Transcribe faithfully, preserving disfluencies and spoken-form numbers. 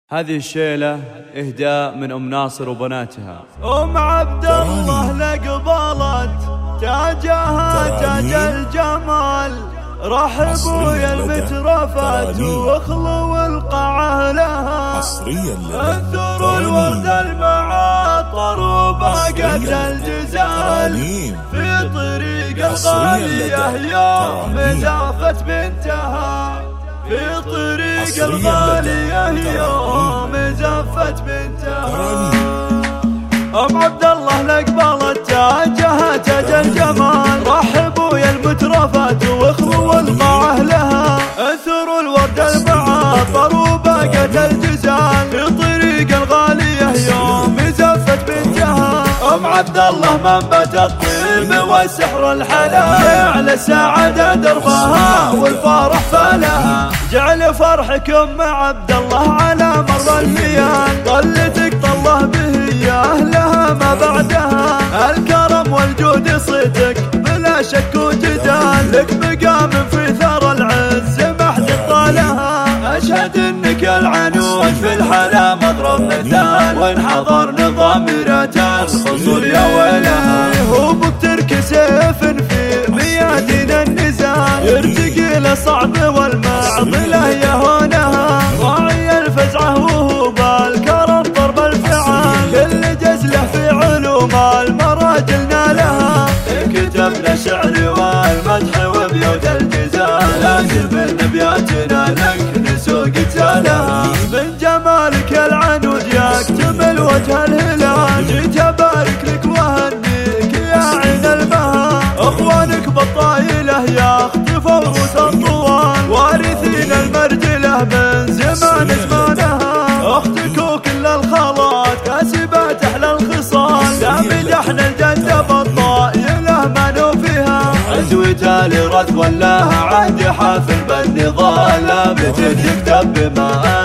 هذه الشيلة إهداء من أم ناصر وبناتها. أم عبد الله لقبلت تاجها تاج الجمال، رحبوا يا المترفات واخلوا القاعة لها، انثروا الورد المعاطر وباقت الجزال في طريق الغالية يوم زافت بنتها، في طريق الغالية يوم زفت بنتها. أم عبد الله لقبلت تاجها تاج الجمال، رحبوا يا المترفات واخلوا القاعة لها، انثروا الورد المعاطر وباقت الجزال في طريق الغالية يوم زفت بنتها. أم عبد الله منبت الطيب والسحر الحلال، على السعادة دربها والفرح فالها، جعل فرحك أم عبد الله على مر الليال، طلتك طله به يا أهلها ما بعدها، الكرم والجود صيتك بلا شك وجدال، لك مقام في ثرى العز ما حد طالها، أشهد إنك العنود في الحلا مضرب مثال، وإن حضر نظامرة الخصول يا ويلها، هو بترك سيف في ميادين النزال، يرتقي للصعب والمعضلة يهونها، راعي الفزعة وهو بالكرم ضرب الفعال، كل جزله في علوم المراجل نالها، كتبنا شعر والمدح وبيوت الجزال، لازم من بياتنا لك نسوق تالها، من جمالك العنود يكتمل وجه الهلال، جيت ابارك لك وهنيك يا عين البهاء، اخوانك بالطايله يخطفوا رؤوس الطوال، وارثين المرجله من زمان زمانها، اختك وكل الخالات كاسبات احلى الخصال، لا مدحنا الجده بالطايله ما نوفيها، عزوتها لرث ولاها عهد حافل بالنضال، لا بتجي تكتب بما